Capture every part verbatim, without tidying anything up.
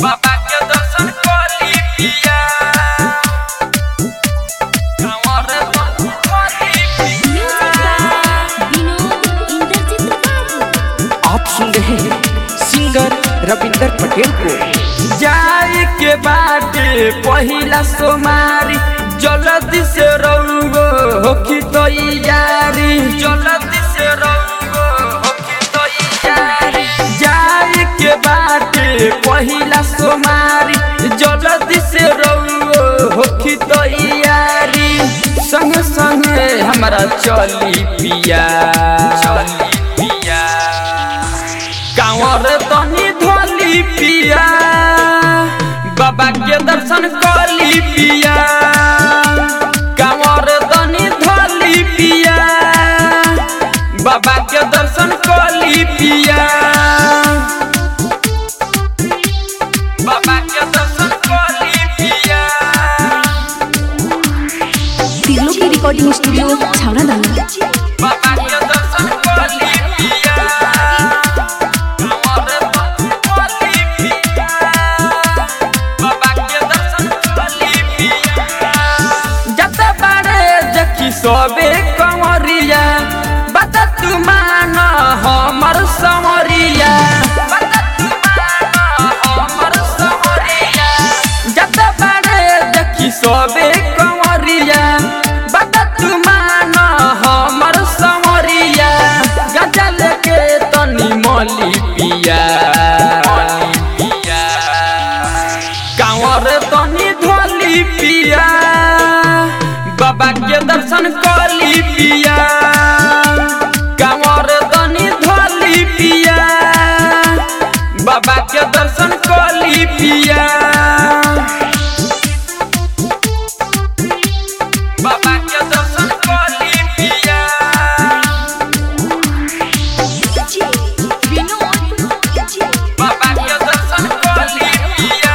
बाबा के दर्शन करी पिया आप सुन रहे हैं सिंगर रविंदर पटेल को। जाए के बाटे पहिला सोमारी जल्दी से रहुगो होखी तैयारी जल्दी से रहुगो होखी तैयारी जाए के बाटे पहिला सोमारी जल्दी से रहुगो होखी तैयारी संग संग हमारा चली पिया चली पिया कांवर तनी धोली पिया बाबा के दर्शन कली पिया कांवर तनी धोली पिया बाबा के दर्शन कली पिया बाबा के दर्शन कली पिया तिरलो की रिकॉर्डिंग स्टूडियो छावना दाना। बाबा के दर्शन कली पिया सबे कंवरिया बता तू माना हमर समरिया बता तू माना हमर समरिया जत बारे देखी सबे कंवरिया बता तू माना हमर समरिया गजल के तनी मली पिया कांवर तनी धोली पिया बाबा के दर्शन कली पिया कांवर तनी धोली पिया बाबा के दर्शन कली पिया बाबा के दर्शन कली पिया बाबा के दर्शन कली पिया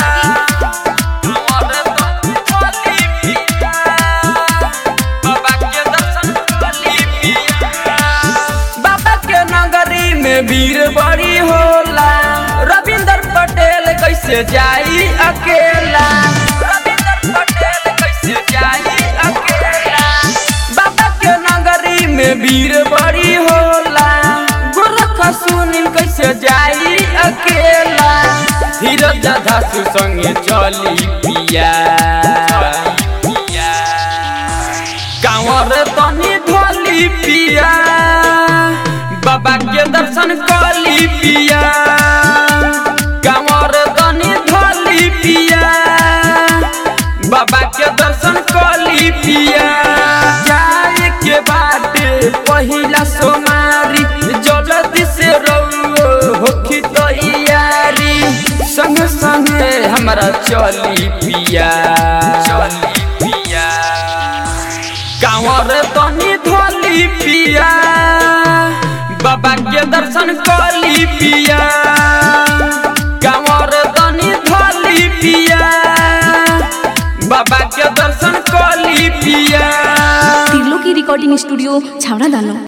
भीड़ बड़ी होला रविंदर पटेल कैसे जाई अकेला रविंदर पटेल कैसे जाई अकेला बाबा के नगरी में भीड़ बड़ी होला गोरखा सुनील कैसे जाई अकेला धीरज धासु संगे चली पिया कांवर तनी धोली पिया बाबा के दर्शन कली पिया कांवर तनी धोली पिया बाबा के दर्शन कली पिया जाए के बाटे पहिला सोमारी जल्दी से रहुगो होखी तैयारी संग संग हमारा चली पिया चली पिया कांवर तनी धोली पिया बाबा के दर्शन कली पिया कांवर तनी धोली पिया बाबा के दर्शन कली पिया तिरलो की रिकॉर्डिंग स्टूडियो छावना दाना।